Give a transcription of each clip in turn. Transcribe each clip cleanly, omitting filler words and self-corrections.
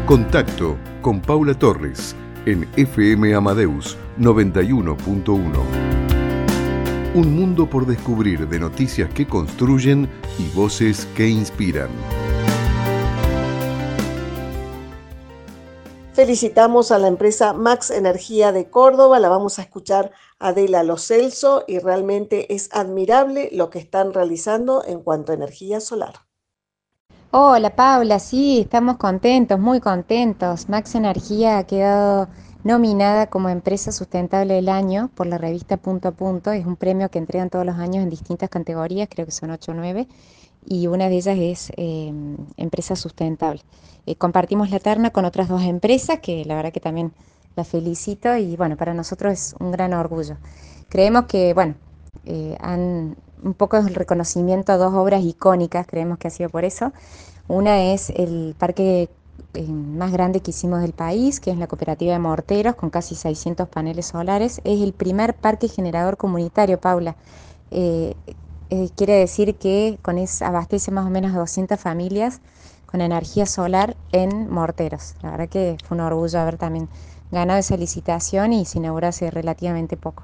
Contacto con Paula Torres en FM Amadeus 91.1. Un mundo por descubrir, de noticias que construyen y voces que inspiran. Felicitamos a la empresa Max Energía de Córdoba, la vamos a escuchar Adela Lo Celso, y realmente es admirable lo que están realizando en cuanto a energía solar. Hola Paula, sí, estamos contentos, muy contentos. Max Energía ha quedado nominada como Empresa Sustentable del Año por la revista Punto a Punto. Es un premio que entregan todos los años en distintas categorías, creo que son 8 o 9, y una de ellas es Empresa Sustentable. Compartimos la terna con otras 2 empresas que la verdad que también las felicito, y bueno, para nosotros es un gran orgullo. Creemos que, bueno, han un poco el reconocimiento a 2 obras icónicas, creemos que ha sido por eso. Una es el parque más grande que hicimos del país, que es la Cooperativa de Morteros, con casi 600 paneles solares. Es el primer parque generador comunitario, Paula. Quiere decir que con eso abastece más o menos a 200 familias con energía solar en Morteros. La verdad que fue un orgullo haber también ganado esa licitación, y se inauguró hace relativamente poco.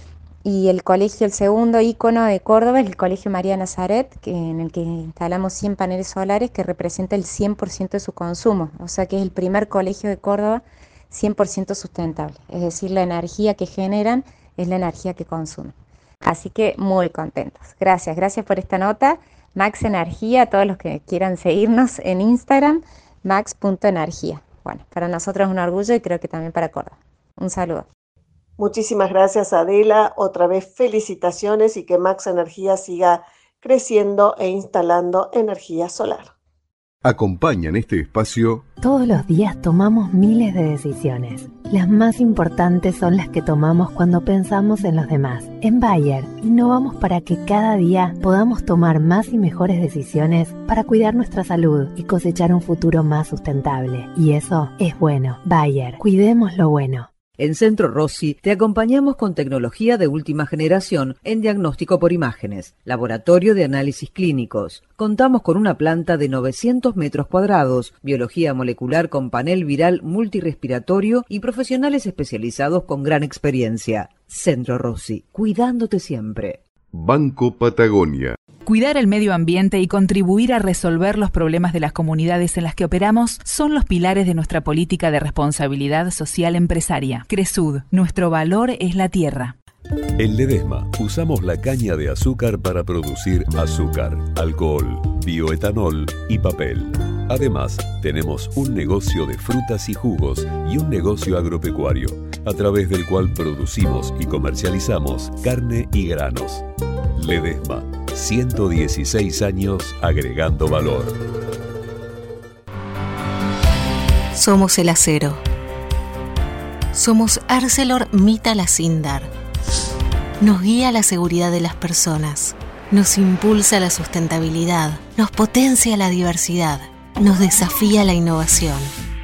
Y el colegio, el segundo ícono de Córdoba, es el Colegio María Nazaret, en el que instalamos 100 paneles solares, que representa el 100% de su consumo. O sea que es el primer colegio de Córdoba 100% sustentable. Es decir, la energía que generan es la energía que consumen. Así que muy contentos. Gracias por esta nota. Max Energía, a todos los que quieran seguirnos en Instagram, max.energía. Bueno, para nosotros es un orgullo, y creo que también para Córdoba. Un saludo. Muchísimas gracias, Adela. Otra vez felicitaciones, y que Max Energía siga creciendo e instalando energía solar. Acompañan este espacio. Todos los días tomamos miles de decisiones. Las más importantes son las que tomamos cuando pensamos en los demás. En Bayer, innovamos para que cada día podamos tomar más y mejores decisiones para cuidar nuestra salud y cosechar un futuro más sustentable. Y eso es bueno. Bayer, cuidemos lo bueno. En Centro Rossi te acompañamos con tecnología de última generación en diagnóstico por imágenes, laboratorio de análisis clínicos. Contamos con una planta de 900 metros cuadrados, biología molecular con panel viral multirrespiratorio y profesionales especializados con gran experiencia. Centro Rossi, cuidándote siempre. Banco Patagonia. Cuidar el medio ambiente y contribuir a resolver los problemas de las comunidades en las que operamos son los pilares de nuestra política de responsabilidad social empresaria. Cresud, nuestro valor es la tierra. En Ledesma usamos la caña de azúcar para producir azúcar, alcohol, bioetanol y papel. Además, tenemos un negocio de frutas y jugos y un negocio agropecuario, a través del cual producimos y comercializamos carne y granos. Ledesma, 116 años agregando valor. Somos el acero. Somos ArcelorMittal Acindar. Nos guía la seguridad de las personas. Nos impulsa la sustentabilidad. Nos potencia la diversidad. Nos desafía la innovación.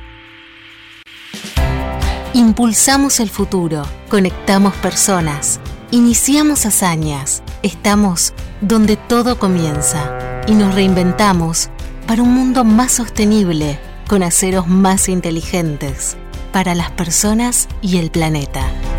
Impulsamos el futuro. Conectamos personas. Iniciamos hazañas. Estamos donde todo comienza, y nos reinventamos para un mundo más sostenible, con aceros más inteligentes, para las personas y el planeta.